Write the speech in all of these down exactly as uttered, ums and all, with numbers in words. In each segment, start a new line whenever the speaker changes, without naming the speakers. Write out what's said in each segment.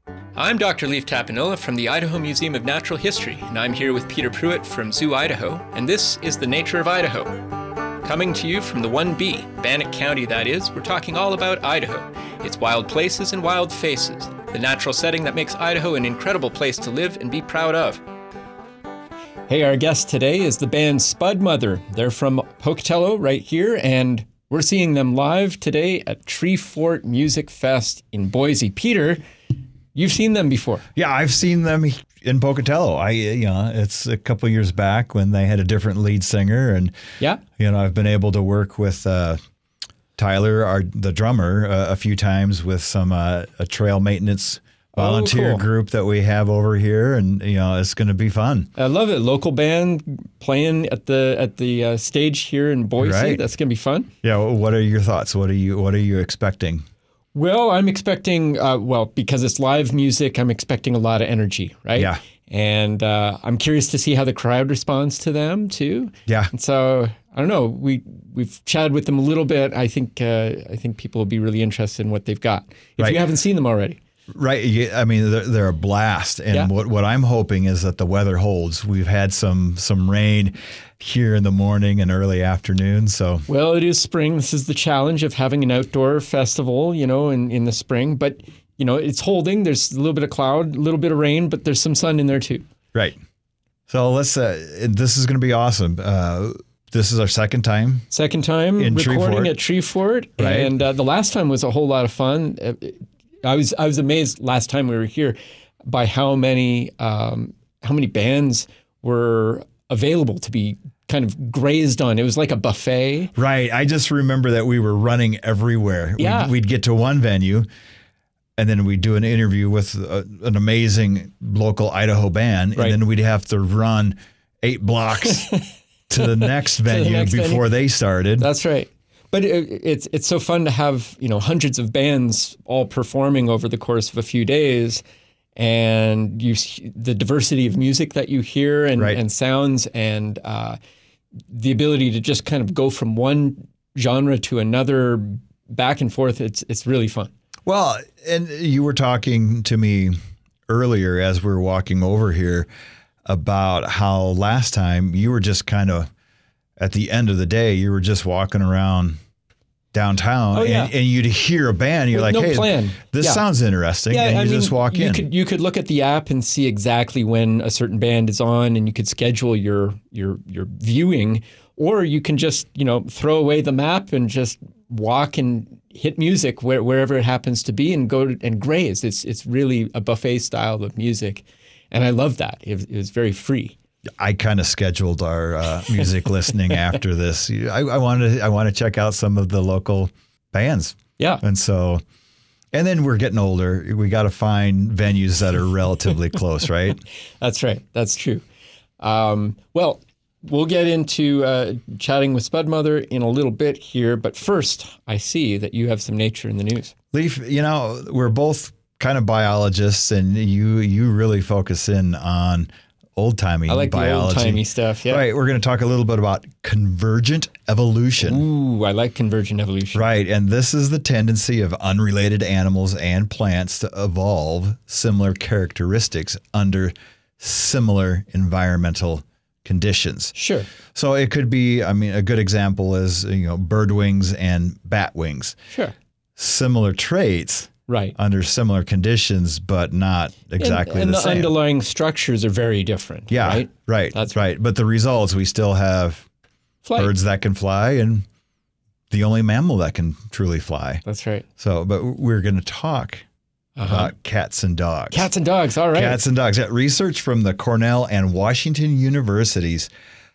I'm Doctor Leif Tapinola from the Idaho Museum of Natural History, and I'm here with Peter Pruitt from Zoo Idaho, and this is The Nature of Idaho. Coming to you from the one B, Bannock County that is, we're talking all about Idaho, its wild places and wild faces, the natural setting that makes Idaho an incredible place to live and be proud of. Hey, our guest today is the band Spud Mother. They're from Pocatello right here, and we're seeing them live today at Treefort Music Fest in Boise. Peter, you've seen them before.
Yeah, I've seen them in Pocatello. I, you know, it's a couple years back when they had a different lead singer, and
yeah,
you know, I've been able to work with uh, Tyler, our the drummer, uh, a few times with some uh, a trail maintenance volunteer
oh, cool.
group that we have over here, and you know, it's going to be fun.
I love it. Local band playing at the at the uh, stage here in Boise.
Right.
That's going to be fun.
Yeah. What are your thoughts? What are you What are you expecting?
Well, I'm expecting, uh, well, because it's live music, I'm expecting a lot of energy, right?
Yeah.
And uh, I'm curious to see how the crowd responds to them, too.
Yeah.
And so, I don't know, we, we've chatted with them a little bit. I think uh, I think people will be really interested in what they've got, if
Right.
you haven't seen them already.
Right. Yeah, I mean, they're, they're a blast. And
Yeah.
what, what I'm hoping is that the weather holds. We've had some some rain here in the morning and early afternoon. So,
Well, it is spring. This is the challenge of having an outdoor festival, you know, in, in the spring. But, you know, it's holding. There's a little bit of cloud, a little bit of rain, but there's some sun in there, too.
right. So let's, uh, this is going to be awesome. Uh, this is our second time.
Second time
In
recording
Treefort.
at Treefort.
Right.
And uh, the last time was a whole lot of fun. Uh, I was I was amazed last time we were here by how many um, how many bands were available to be kind of grazed on. It was like a buffet.
Right. I just remember that we were running everywhere.
Yeah.
We'd, we'd get to one venue, and then we'd do an interview with a, an amazing local Idaho band,
Right.
and then we'd have to run eight blocks to the next venue
next
before
venue.
they started.
That's right. But it, it's it's so fun to have, you know, hundreds of bands all performing over the course of a few days, and you the diversity of music that you hear and,
Right.
and sounds, and uh, the ability to just kind of go from one genre to another, back and forth. It's it's really fun.
Well, and you were talking to me earlier as we were walking over here about how last time you were just kind of, at the end of the day, you were just walking around downtown,
Oh, yeah.
and, and you'd hear a band, and you're
With
like,
no
hey,
plan.
this
Yeah.
sounds interesting, and you
I
just
mean,
walk
you
in.
Could, you could look at the app and see exactly when a certain band is on, and you could schedule your your your viewing, or you can just, you know, throw away the map and just walk and hit music where, wherever it happens to be, and go to, and graze. It's it's really a buffet style of music, and I love that. It, it was very free.
I kind of scheduled our uh, music listening after this. I, I wanted to, I want to check out some of the local bands.
Yeah.
And so, and then we're getting older. We got to find venues that are relatively close, right?
That's right. That's true. Um, well, we'll get into uh, chatting with Spud Mother in a little bit here, but first, I see that you have some nature in the news.
Leif, you know, we're both kind of biologists, and you you really focus in on old-timey
I like
biology.
the old-timey stuff, yeah.
Right. We're going to talk a little bit about convergent evolution.
Ooh, I like convergent evolution.
Right. And this is the tendency of unrelated animals and plants to evolve similar characteristics under similar environmental conditions.
Sure.
So it could be, I mean, a good example is, you know, bird wings and bat wings.
Sure.
Similar traits
Right.
under similar conditions, but not exactly
and, and
the,
the
same.
underlying structures are very different.
Yeah,
Right.
right,
That's
right. But the results, we still have
Flight.
birds that can fly, and the only mammal that can truly fly.
That's right.
So, but we're going to talk
Uh-huh.
about cats and dogs.
Cats and dogs. All right.
Cats and dogs. Yeah, research from the Cornell and Washington universities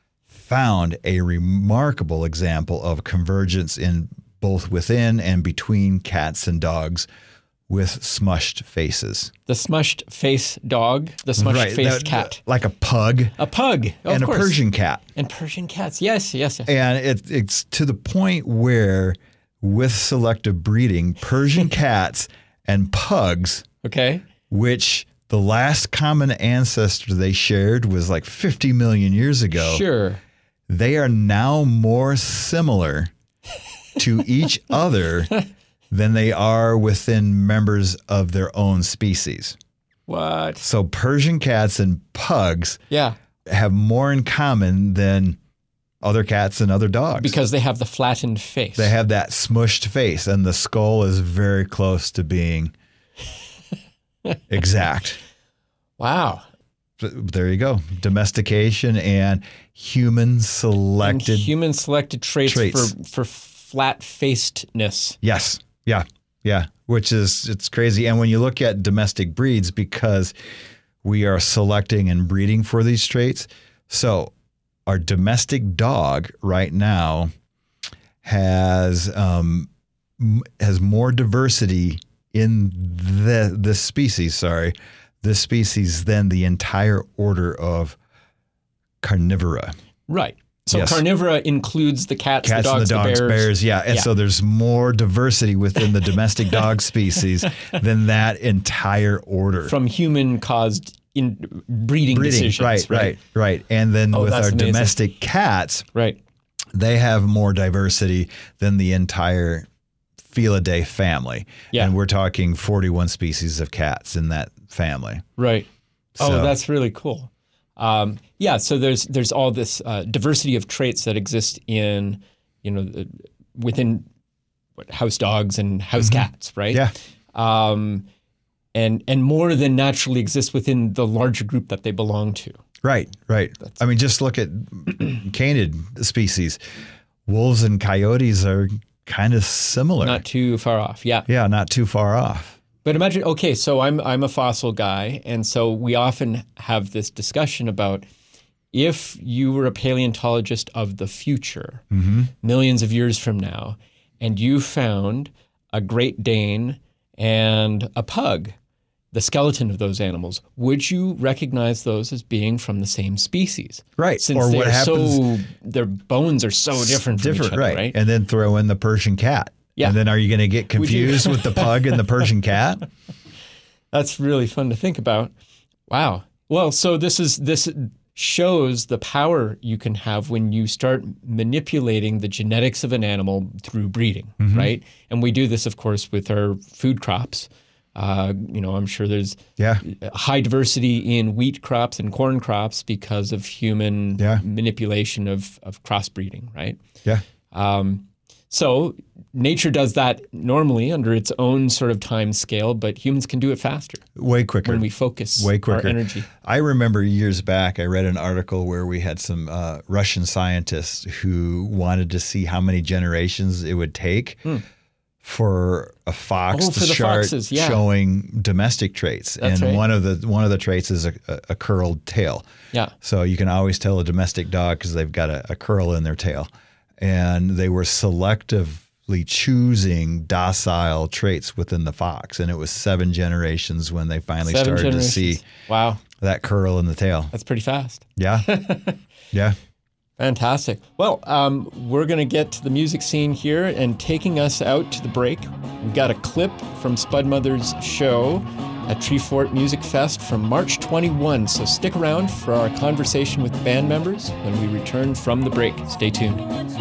found a remarkable example of convergence in both within and between cats and dogs with smushed faces.
The smushed face dog. The smushed
Right,
face
that-
cat.
Like a pug
A pug. Of
and
course.
a Persian cat.
And Persian cats. Yes. Yes. yes.
And it, it's to the point where, with selective breeding, Persian cats and pugs,
Okay.
which the last common ancestor they shared was like fifty million years ago,
Sure.
they are now more similar to each other than they are within members of their own species.
What?
So Persian cats and pugs
Yeah.
have more in common than other cats and other dogs.
Because they have the flattened face.
They have that smushed face, and the skull is very close to being exact.
Wow.
There you go. Domestication and human selected.
And human selected traits,
traits.
for for flat facedness.
Yes. Yeah. Yeah. Which is, it's crazy. And when you look at domestic breeds, because we are selecting and breeding for these traits. So our domestic dog right now has um, has more diversity in the this species, sorry, this species than the entire order of Carnivora.
Right. So
Yes.
Carnivora includes the cats,
Cats
the dogs,
and the dogs,
the bears.
bears, yeah. And
Yeah.
so there's more diversity within the domestic dog species than that entire order.
From human-caused in breeding,
Breeding,
decisions.
right, right, right. And then
Oh,
with
that's
our
amazing.
domestic cats,
Right.
they have more diversity than the entire Felidae family.
Yeah.
And we're talking forty-one species of cats in that family.
Right. Oh,
So-
that's really cool. Um, yeah. So there's there's all this uh, diversity of traits that exist in, you know, the, within what, house dogs and house cats, right?
Yeah.
Um, and and more than naturally exists within the larger group that they belong to.
Right, right. I mean, just look at canid species. Wolves and coyotes are kind of similar.
Not too far off. Yeah.
yeah, not too far off.
But imagine, okay, so I'm I'm a fossil guy, and so we often have this discussion about if you were a paleontologist of the future, millions of years from now, and you found a Great Dane and a pug, the skeleton of those animals, would you recognize those as being from the same species?
Right.
Since
Or what
they're
happens-
so, their bones are so different from
Different,
each other,
right.
right?
And then throw in the Persian cat.
Yeah.
And then are you going to get
Would you-
confused with the pug and the Persian cat?
That's really fun to think about. Wow. Well, so this is this shows the power you can have when you start manipulating the genetics of an animal through breeding, right? And we do this, of course, with our food crops. Uh, you know, I'm sure there's
Yeah.
high diversity in wheat crops and corn crops because of human
Yeah.
manipulation of of crossbreeding, right?
Yeah.
Um, so nature does that normally under its own sort of time scale, but humans can do it faster
Way quicker.
when we focus
Way
our
quicker.
energy.
I remember years back, I read an article where we had some uh, Russian scientists who wanted to see how many generations it would take for a fox
Oh,
to
for the
start
foxes, yeah.
showing domestic traits.
That's
and
right.
one of the one of the traits is a, a, a curled tail.
Yeah.
So you can always tell a domestic dog because they've got a, a curl in their tail. And they were selectively choosing docile traits within the fox. And it was seven generations when they finally
Seven
started
generations.
to see
Wow,
that curl in the tail.
that's pretty fast.
Yeah. Yeah.
Fantastic. Well, um, we're going to get to the music scene here, and taking us out to the break, we've got a clip from Spud Mother's show at Treefort Music Fest from March twenty-first. So stick around for our conversation with band members when we return from the break. Stay tuned.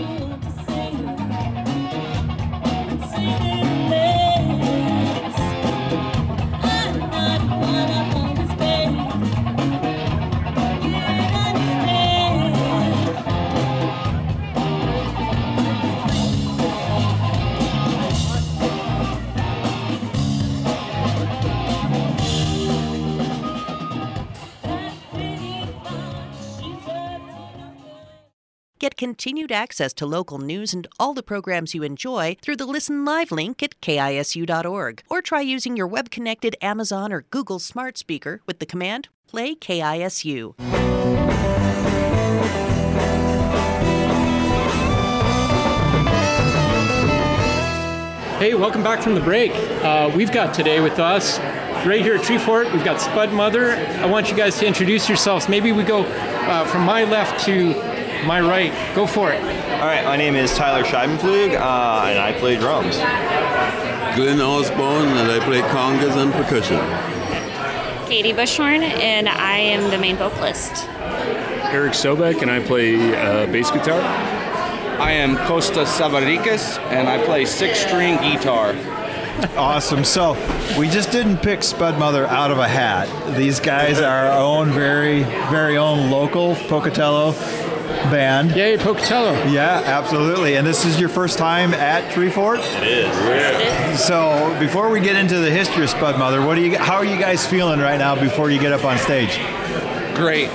Get continued access to local news and all the programs you enjoy through the Listen Live link at K I S U dot org. Or try using your web-connected Amazon or Google smart speaker with the command Play K I S U.
Hey, welcome back from the break. Uh, we've got today with us, right here at Treefort, we've got Spud Mother. I want you guys to introduce yourselves. Maybe we go uh, from my left to my right. Go for it.
All right, my name is Tyler Scheibenflug, uh, and I play drums.
Glenn Osborne, and I play congas and percussion.
Katie Bushhorn, and I am the main vocalist.
Eric Sobek, and I play uh, bass guitar.
I am Costa Savaricas, and I play six-string guitar.
Awesome. So we just didn't pick Spud Mother out of a hat. These guys are our own very, very own local Pocatello band.
Yay, Pocatello.
Yeah, absolutely. And this is your first time at Treefort?
It is. Yeah.
So before we get into the history of Spud Mother, what do you? How are you guys feeling right now before you get up on stage?
Great.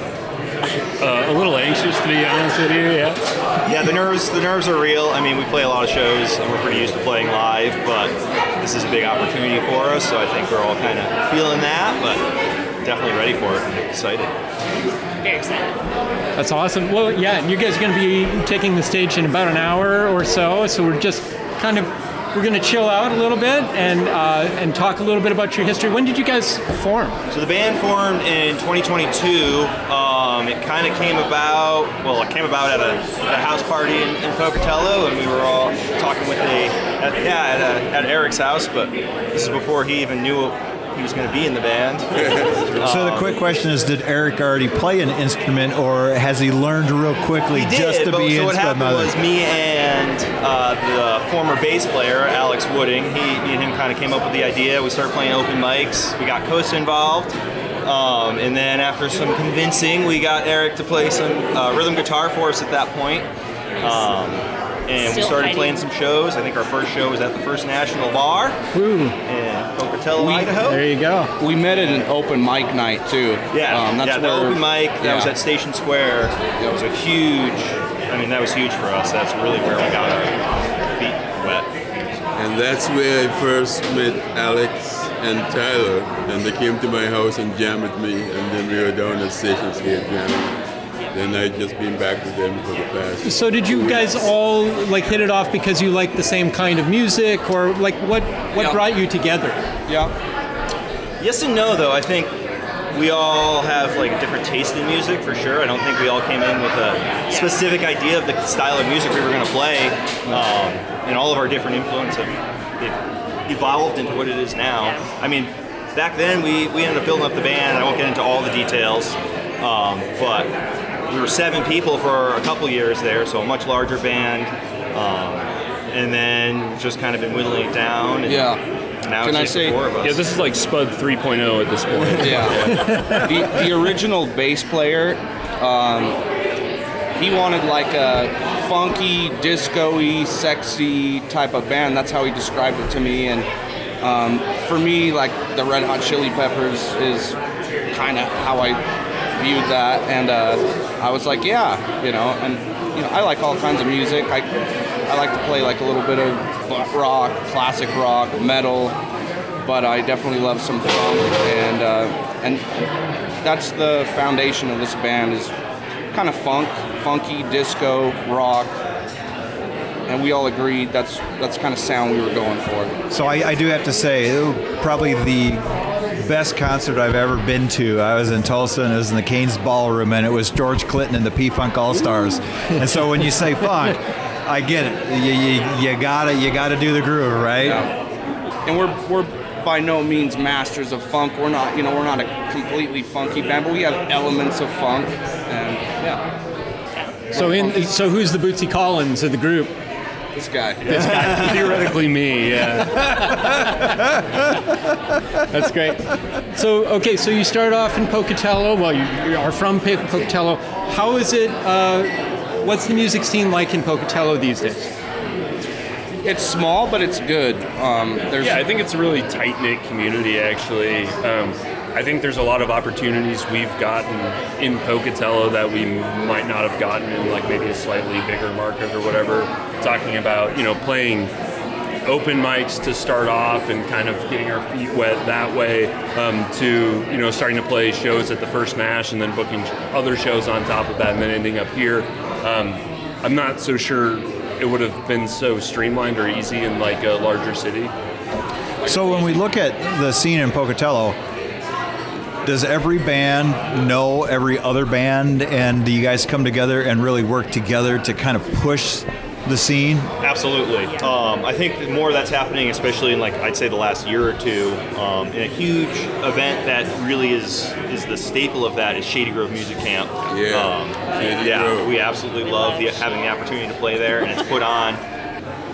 Uh, a little anxious, to be honest with you, yeah.
Yeah, the nerves the nerves are real. I mean, we play a lot of shows, and we're pretty used to playing live, but this is a big opportunity for us, so I think we're all kind of feeling that, but definitely ready for it and excited.
Very excited.
That's awesome. Well, yeah, you guys are going to be taking the stage in about an hour or so, so we're just kind of, we're going to chill out a little bit and uh, and talk a little bit about your history. When did you guys form?
So the band formed in twenty twenty-two. Um, it kind of came about, well, it came about at a, at a house party in, in Pocatello, and we were all talking with a, at, yeah, at, a, at Eric's house, but this is before he even knew he was going to be in the band.
So the quick question is, did Eric already play an instrument, or has he learned real quickly
he did,
just to
but,
be
so
in
what
Spud
happened
Mother?
was me and uh, the former bass player, Alex Wooding, he, me and him kind of came up with the idea. We started playing open mics. We got Costa involved. Um, and then after some convincing, we got Eric to play some uh, rhythm guitar for us at that point. Um, and
Still
we started
fighting.
playing some shows. I think our first show was at the First National Bar
Ooh,
in Pocatello,
We-
Idaho.
there you go.
We met at an open mic night too.
Yeah,
um, that's
yeah, the
where,
open mic, that
yeah.
was at Station Square. That was a huge, I mean, that was huge for us. That's really where we got our feet wet.
And that's where I first met Alex and Tyler, and they came to my house and jammed with me, and then we were down at Station Square jamming. Then I've just been back with them for the past.
So did you guys all like hit it off because you like the same kind of music, or like what what
Yeah.
brought you together?
Yeah.
Yes and no, though. I think we all have like a different taste in music for sure. I don't think we all came in with a specific idea of the style of music we were going to play, um, and all of our different influences have they've evolved into what it is now. I mean, back then we, we ended up building up the band. I won't get into all the details, um, but we were seven people for a couple years there, so a much larger band, um, and then just kind of been whittling it down. And
Yeah.
Now
Can I
it's just
say-
the four of us.
Yeah, this is like Spud three point oh at this point.
Yeah. the, the original bass player, um, he wanted like a funky, disco-y, sexy type of band. That's how he described it to me. And um, for me, like the Red Hot Chili Peppers is kind of how I viewed that. And uh, I was like, yeah, you know, and you know, I like all kinds of music. I I like to play like a little bit of butt rock, classic rock, metal, but I definitely love some funk, and uh, and that's the foundation of this band is kind of funk, funky, disco, rock, and we all agreed that's that's the kind of sound we were going for.
So I, I do have to say, it was probably the best concert I've ever been to. I was in Tulsa, and it was in the Cain's Ballroom, and it was George Clinton and the P-Funk All-Stars. And so when you say funk, I get it. You, you, you gotta you gotta do the groove, right?
Yeah. And we're we're by no means masters of funk. We're not, you know, we're not a completely funky band, but we have elements of funk, and yeah.
So in so who's the Bootsy Collins of the group?
This guy.
This guy.
Theoretically me, yeah.
That's great. So okay, so you start off in Pocatello. Well, you, you are from Po- Pocatello. How is it? Uh, what's the music scene like in Pocatello these days?
It's small, but it's good. Um, there's
Yeah, I think it's a really tight-knit community, actually. Um, I think there's a lot of opportunities we've gotten in Pocatello that we might not have gotten in, like, maybe a slightly bigger market or whatever. Talking about, you know, playing open mics to start off and kind of getting our feet wet that way, um, to, you know, starting to play shows at the First Nash and then booking other shows on top of that and then ending up here. Um, I'm not so sure it would have been so streamlined or easy in, like, a larger city.
So when we look at the scene in Pocatello, does every band know every other band, and do you guys come together and really work together to kind of push the scene?
Absolutely. Um, I think that more of that's happening, especially in, like, I'd say the last year or two. Um, in a huge event that really is is the staple of that is Shady Grove Music Camp.
Yeah.
Um,
Shady
yeah,
Grove.
we absolutely love the, having the opportunity to play there, and it's put on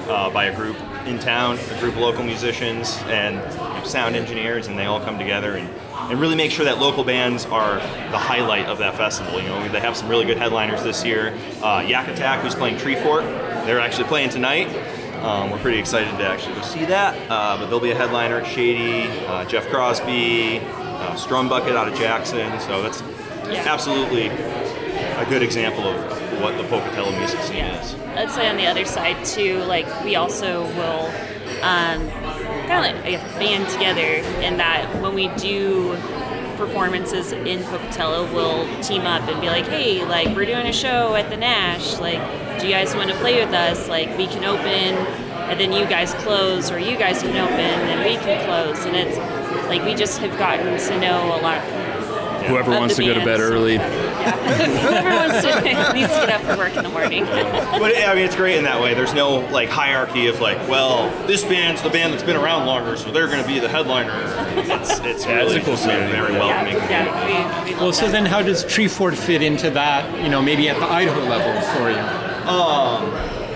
uh, by a group in town, a group of local musicians and sound engineers, and they all come together and, and really make sure that local bands are the highlight of that festival. You know, they have some really good headliners this year. Uh, Yak Attack, who's playing Treefort, they're actually playing tonight. Um, we're pretty excited to actually go see that, uh, but there'll be a headliner at Shady, uh, Jeff Crosby, uh, Strum Bucket out of Jackson, so that's yeah. absolutely a good example of what the Pocatello music scene
yeah.
is.
I'd say on the other side too, like we also will um, kind of like I guess, band together in that when we do performances in Pocatello, we'll team up and be like, hey, like we're doing a show at the Nash, like do you guys want to play with us? Like we can open and then you guys close, or you guys can open and we can close, and it's like we just have gotten to know a lot.
Whoever wants to go to bed early.
Yeah. Whoever wants to needs to get up for work in the morning.
But I mean, it's great in that way. There's no like hierarchy of like, well, this band's the band that's been around longer, so they're going to be the headliner. It's it's
yeah,
really
it's a cool
very
community.
welcoming.
Yeah, yeah, we, we
Well, so
that.
then how does Treefort fit into that, you know, maybe at the Idaho level for you?
Um,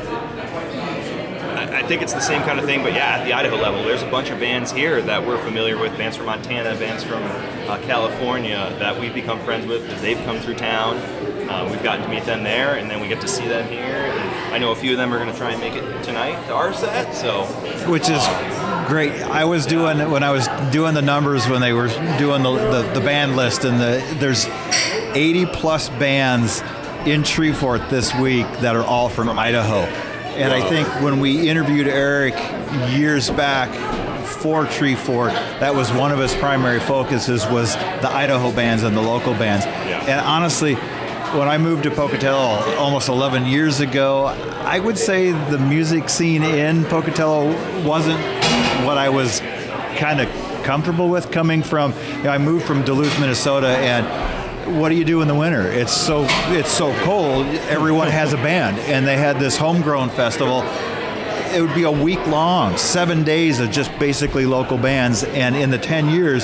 I, I think it's the same kind of thing, but yeah, at the Idaho level, there's a bunch of bands here that we're familiar with, bands from Montana, bands from uh, California that we've become friends with because they've come through town. Uh, we've gotten to meet them there, and then we get to see them here. And I know a few of them are going to try and make it tonight to our set, so.
Which is great. I was doing, when I was doing the numbers when they were doing the, the, the band list, and the, there's eighty plus bands in Treefort this week that are all from Idaho. And I think when we interviewed Eric years back for Treefort, that was one of his primary focuses was the Idaho bands and the local bands.
Yeah.
And honestly, when I moved to Pocatello almost eleven years ago, I would say the music scene in Pocatello wasn't what I was kind of comfortable with coming from. You know, I moved from Duluth, Minnesota, and what do you do in the winter? It's so it's so cold. Everyone has a band, and they had this homegrown festival. It would be a week long, seven days of just basically local bands. And in the ten years,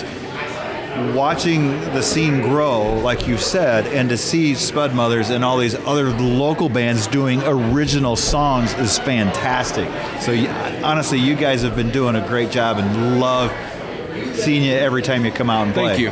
watching the scene grow, like you said, and to see Spud Mothers and all these other local bands doing original songs is fantastic. So honestly, you guys have been doing a great job, and love seeing you every time you come out and play.
Thank you.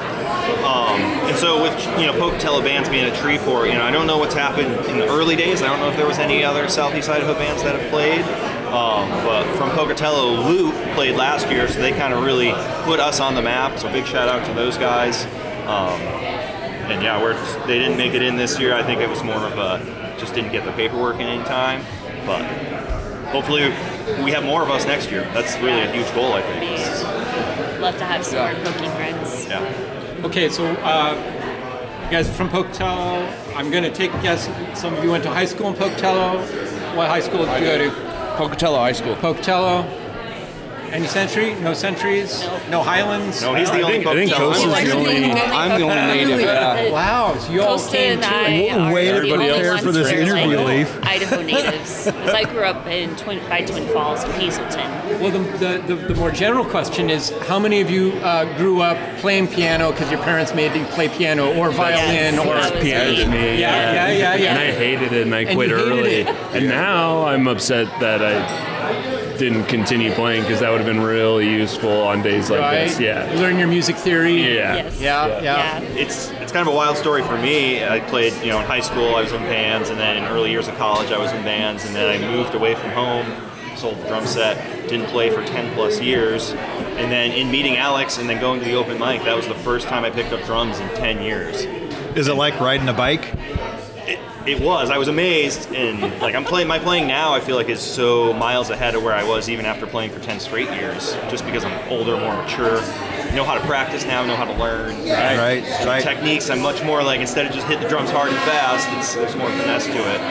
Um, and so with, you know, Pocatello bands being a Treefort, you know, I don't know what's happened in the early days. I don't know if there was any other Southeast Idaho bands that have played. Um, but from Pocatello, Loop played last year, so they kind of really put us on the map. So big shout out to those guys. Um, and yeah, we're just, they didn't make it in this year. I think it was more of a just didn't get the paperwork in in time. But hopefully we have more of us next year. That's really a huge goal, I think.
Love to have some more Pokey friends.
Yeah.
Okay, so uh, you guys are from Pocatello. I'm going to take a guess. Some of you went to high school in Pocatello. What high school did you go to?
Pocatello High School.
Pocatello. Any Century? No Centuries?
Nope.
No Highlands?
No, he's the
I
only
think, I think
Pocatello.
Coast is
I'm
the
like-
only.
I'm the only native. Yeah.
Wow, so you all
Costa
came
and
too.
I are
Way to
the only
prepare
ones
for this
that are,
interview,
like,
Leaf.
Idaho natives. Because I grew up in Twin, by Twin Falls, in Hazelton.
Well, the, the, the, the more general question is, how many of you uh, grew up playing piano because your parents made you play piano, or violin,
Yes,
or
that was
Piano to me.
Yeah, yeah, yeah, yeah.
And I hated it, and I
And
quit
you hated
early.
it.
And now I'm upset that I didn't continue playing, because that would have been really useful on days like
right?
this. Yeah.
Learn your music theory.
Yeah.
Yes.
Yeah, yeah.
Yeah.
It's it's kind of a wild story for me. I played, you know, in high school I was in bands, and then in early years of college I was in bands, and then I moved away from home, sold the drum set, didn't play for ten plus years, and then in meeting Alex and then going to the open mic, that was the first time I picked up drums in ten years.
Is it like riding a bike?
It, it was. I was amazed, and like I'm playing. My playing now, I feel like is so miles ahead of where I was even after playing for ten straight years. Just because I'm older, more mature, know how to practice now, know how to learn.
Right, right. right.
Techniques. I'm much more like instead of just hit the drums hard and fast, it's, there's more finesse to it.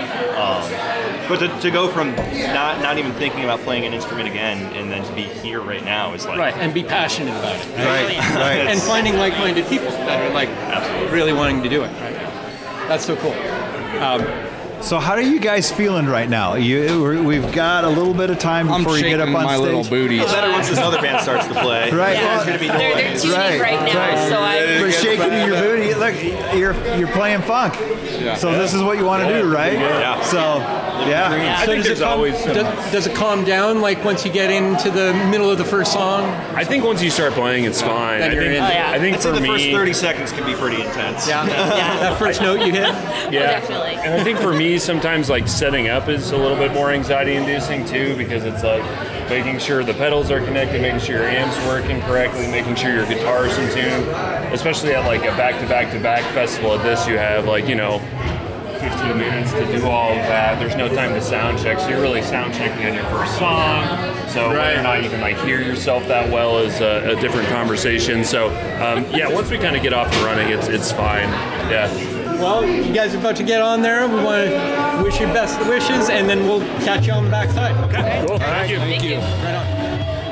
Um, but to, to go from not not even thinking about playing an instrument again, and then to be here right now is like
Right, and be passionate about it.
Right, right.
And finding like-minded people that are like
Absolutely.
really wanting to do it. Right. That's so cool. Um,
So how are you guys feeling right now? You, we're- we've got a little bit of time
I'm
before you
shaking
get up on
my
stage.
little booties.
Feel better once this other band starts to play.
Right.
Yeah.
There's gonna be
They're, they're
noise.
tuning
Right,
right, now,
right.
so I.
We're shaking in your booty. look, you're you're playing funk.
Yeah.
So this is what you want to do, right?
Yeah.
So, yeah.
Yeah.
So
think
does it,
there's
calm,
always some-
does, does it calm down like once you get into the middle of the first song?
I think once you start playing, it's fine.
Then
I
you're
think,
in.
Oh, yeah.
I think
I'd
for
say the
me,
first thirty seconds can be pretty intense.
Yeah.
Yeah.
That first note you hit.
yeah,
definitely.
And I think for me, sometimes like setting up is a little bit more anxiety-inducing too, because it's like making sure the pedals are connected, making sure your amps working correctly, making sure your guitar's in tune. Especially at like a back-to-back-to-back festival at this, you have like you know. fifteen minutes to do all of that. There's no time to sound check, so you're really sound checking on your first song. So whether or not you can like hear yourself that well is a, a different conversation. So um, yeah, once we kind of get off and running, it's it's fine. Yeah.
Well, you guys are about to get on there. We want to wish you best of wishes, and then we'll catch you on the backside. Okay.
Cool. Thank you.
Thank you.
Right on.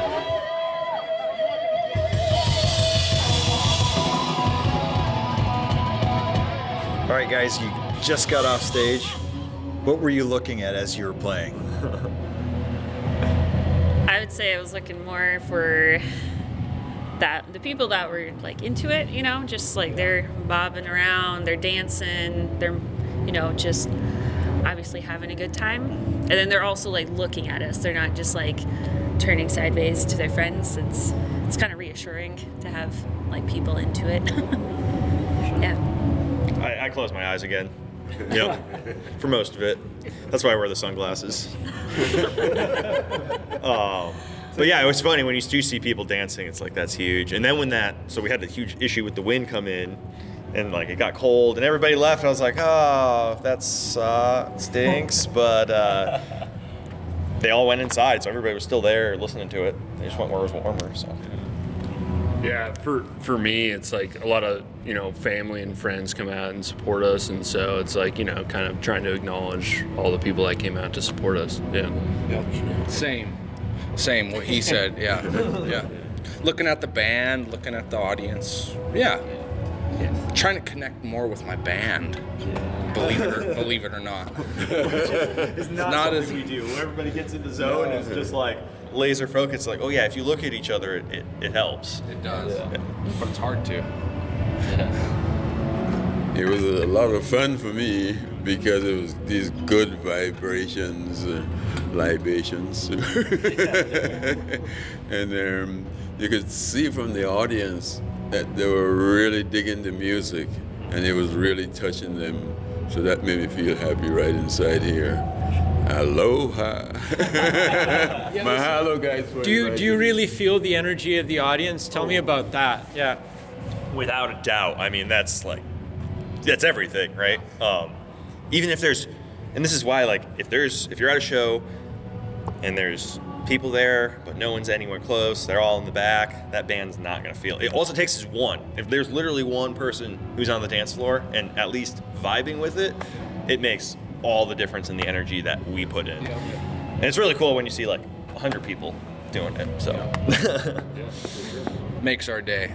All right, guys, you just got off stage. What were you looking at as you were playing?
I would say I was looking more for that the people that were like into it, you know, just like they're bobbing around, they're dancing, they're, you know, just obviously having a good time. And then they're also like looking at us. They're not just like turning sideways to their friends. It's it's kind of reassuring to have like people into it. Yeah.
I, I close my eyes again. Yep. For most of it. That's why I wear the sunglasses. Oh. But yeah, it was funny when you do see people dancing. It's like that's huge. And then when that, so we had the huge issue with the wind come in, and like it got cold, and everybody left. And I was like, oh, that's uh, stinks. But uh, they all went inside, so everybody was still there listening to it. They just went where it was warmer. So.
Yeah, for for me, it's like a lot of you know family and friends come out and support us, and so it's like you know kind of trying to acknowledge all the people that came out to support us. Yeah.
Same. Same, what he said, yeah. Yeah. Looking at the band, looking at the audience. Yeah. Trying to connect more with my band. Believe it or believe it or not.
It's not,
Not
something
as-
we do. Everybody gets in the zone and it's just like laser focus. Like, oh yeah, if you look at each other, it, it, it helps.
It does. But it's hard to.
It was a lot of fun for me because it was these good vibrations, uh, libations. And um, you could see from the audience that they were really digging the music and it was really touching them. So that made me feel happy right inside here. Aloha. Mahalo, guys. for
Do you do
inviting
you
me.
really feel the energy of the audience? Tell me about that. Yeah.
Without a doubt. I mean, that's like, that's everything, right? Um, even if there's, and this is why, like, if there's, if you're at a show and there's people there, but no one's anywhere close, they're all in the back, that band's not gonna feel it. All it takes is one. If there's literally one person who's on the dance floor and at least vibing with it, it makes all the difference in the energy that we put in. And it's really cool when you see like a hundred people doing it, so.
Makes our day.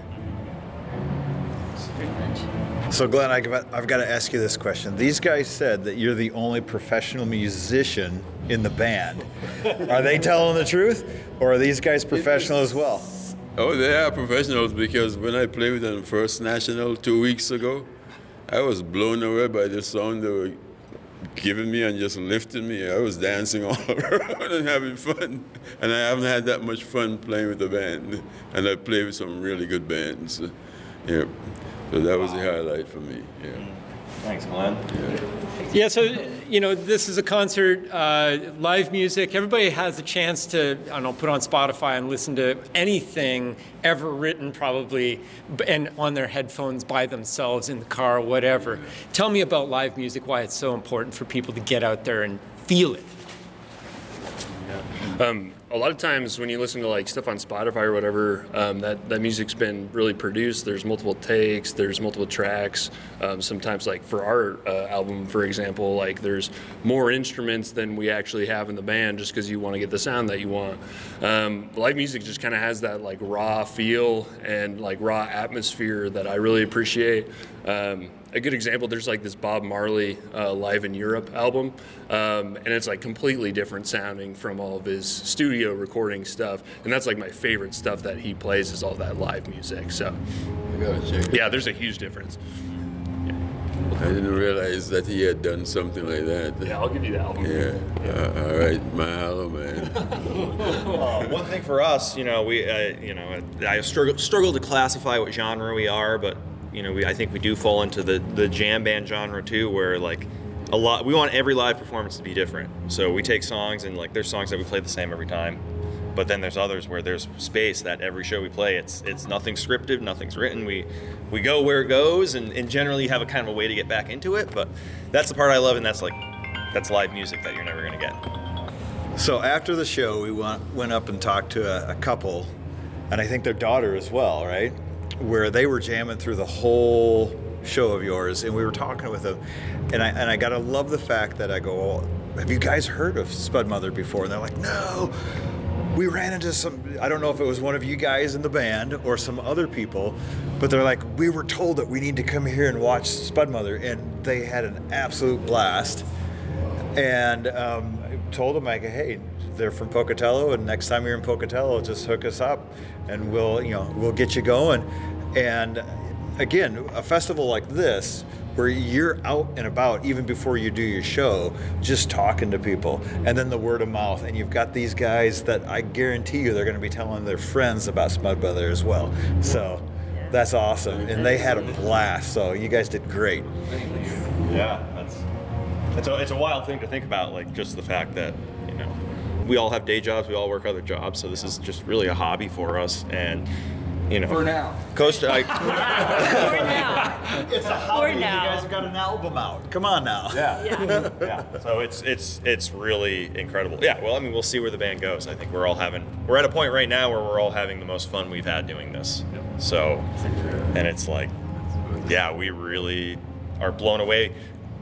So, Glenn, I got, I've got to ask you this question. These guys said that you're the only professional musician in the band. Are they telling the truth, or are these guys professional as well?
Oh, they are professionals because when I played with them First National two weeks ago, I was blown away by the sound they were giving me and just lifting me. I was dancing all around and having fun. And I haven't had that much fun playing with the band. And I played with some really good bands. Yeah. So that was the highlight for me. Yeah.
Thanks, Glenn.
Yeah, so, you know, this is a concert, uh, live music. Everybody has a chance to, I don't know, put on Spotify and listen to anything ever written, probably, b- and on their headphones by themselves in the car, whatever. Tell me about live music, why it's so important for people to get out there and feel it.
Um, a lot of times when you listen to like stuff on Spotify or whatever, um, that, that music's been really produced. There's multiple takes, there's multiple tracks. Um, sometimes like for our uh, album, for example, like there's more instruments than we actually have in the band just because you want to get the sound that you want. Um, live music just kind of has that like raw feel and like raw atmosphere that I really appreciate. Um, a good example, there's like this Bob Marley uh, Live in Europe album, um, and it's like completely different sounding from all of his studio recording stuff, and that's like my favorite stuff that he plays is all that live music. So
I gotta check it.
yeah, there's a huge difference.
I didn't realize that he had done something like that.
Yeah, I'll give you the album.
Yeah. Uh, all right, mahalo, man.
uh, one thing for us, you know, we, uh, you know, I struggle struggle to classify what genre we are, but you know, we I think we do fall into the the jam band genre too, where like a lot we want every live performance to be different. So we take songs and like there's songs that we play the same every time. But then there's others where there's space that every show we play, it's it's nothing scripted, nothing's written. We we go where it goes, and, and generally have a kind of a way to get back into it. But that's the part I love, and that's like that's live music that you're never gonna get.
So after the show, we went went up and talked to a, a couple, and I think their daughter as well, right? Where they were jamming through the whole show of yours, and we were talking with them, and I and I gotta love the fact that I go, oh, have you guys heard of Spud Mother before? And they're like, no. We ran into some, I don't know if it was one of you guys in the band or some other people, but they're like, we were told that we need to come here and watch Spud Mother, and they had an absolute blast. And um, I told them, like, hey, they're from Pocatello, and next time you're in Pocatello, just hook us up, and we'll, you know, we'll get you going. And again, a festival like this, where you're out and about even before you do your show, just talking to people, and then the word of mouth, and you've got these guys that I guarantee you they're going to be telling their friends about Spud Mother as well. So that's awesome, and they had a blast. So you guys did great.
Yeah, that's it's a it's a wild thing to think about, like just the fact that you know we all have day jobs, we all work other jobs, so this is just really a hobby for us, and. You know,
for now.
Costa. I,
For now.
It's a hobby.
For now.
You guys have got an album out. Come on now.
Yeah.
Yeah.
yeah. So it's it's it's really incredible. Yeah. Well, I mean, we'll see where the band goes. I think we're all having we're at a point right now where we're all having the most fun we've had doing this. So, and it's like, yeah, we really are blown away.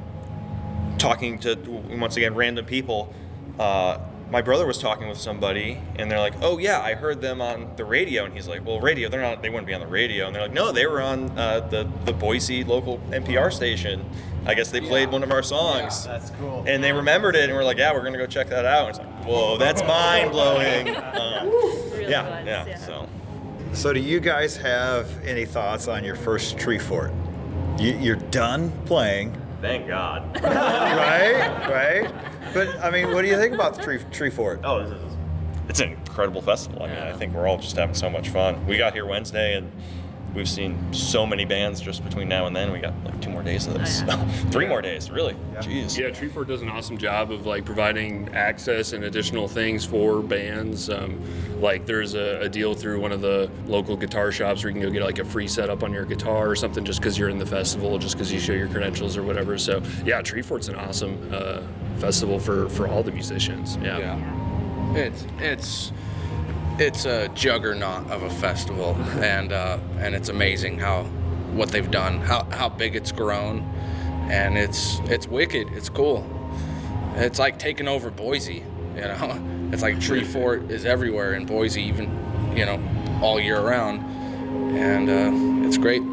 Talking to once again random people. Uh, My brother was talking with somebody, and they're like, "Oh yeah, I heard them on the radio." And he's like, "Well, radio? They're not. They wouldn't be on the radio." And they're like, "No, they were on uh, the the Boise local N P R station. I guess they played
Yeah.
one of our songs."
That's cool.
And they remembered it, and we're like, "Yeah, we're gonna go check that out." And it's like, "Whoa, that's mind blowing." Uh,
Really
yeah,
was,
yeah,
yeah.
So
So do you guys have any thoughts on your first Treefort? You, you're done playing,
thank God.
right? Right? But I mean, what do you think about the Tree Treefort?
Oh, this is, it's an incredible festival. I mean, I think we're all just having so much fun. We got here Wednesday, and we've seen so many bands just between now and then. We got like two more days of this.
Oh, yeah.
Three more days, really. Jeez.
Yeah, Treefort does an awesome job of like providing access and additional things for bands. Um, like there's a, a deal through one of the local guitar shops where you can go get like a free setup on your guitar or something just because you're in the festival, just because you show your credentials or whatever. So yeah, Treefort's an awesome uh, festival for, for all the musicians. Yeah.
Yeah. It's it's it's a juggernaut of a festival, and uh, and it's amazing how what they've done, how how big it's grown, and it's it's wicked. It's cool. It's like taking over Boise, you know. It's like Treefort is everywhere in Boise, even you know, all year round, and uh, it's great.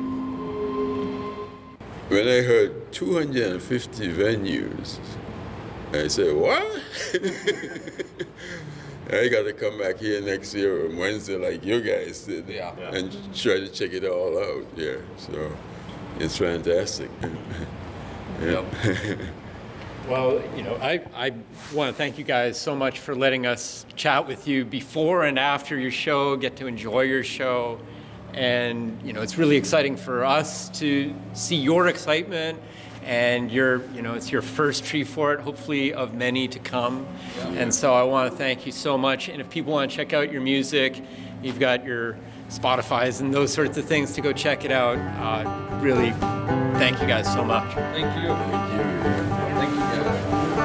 When I heard two hundred fifty venues, I said, what? I got to come back here next year on Wednesday like you guys did,
Yeah. Yeah.
and try to check it all out. Yeah, so it's fantastic. Yeah.
Well, you know, I, I want to thank you guys so much for letting us chat with you before and after your show, get to enjoy your show. And, you know, it's really exciting for us to see your excitement, and your, you know, it's your first Treefort, hopefully of many to come. Yeah. And so I want to thank you so much. And if people want to check out your music, you've got your Spotify's and those sorts of things to go check it out. Uh, really, thank you guys so much.
Thank you. Thank you. Thank you, guys.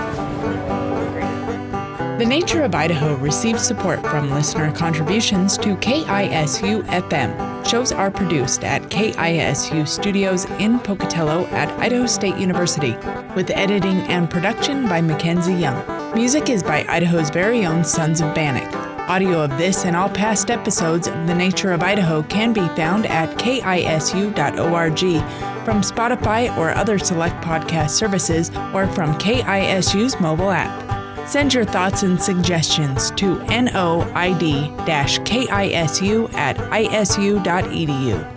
The Nature of Idaho receives support from listener contributions to K I S U F M. Shows are produced at K I S U Studios in Pocatello at Idaho State University, with editing and production by Mackenzie Young. Music is by Idaho's very own Sons of Bannock. Audio of this and all past episodes of The Nature of Idaho can be found at K I S U dot org, from Spotify or other select podcast services, or from K I S U's mobile app. Send your thoughts and suggestions to noid dash kisu at isu dot edu.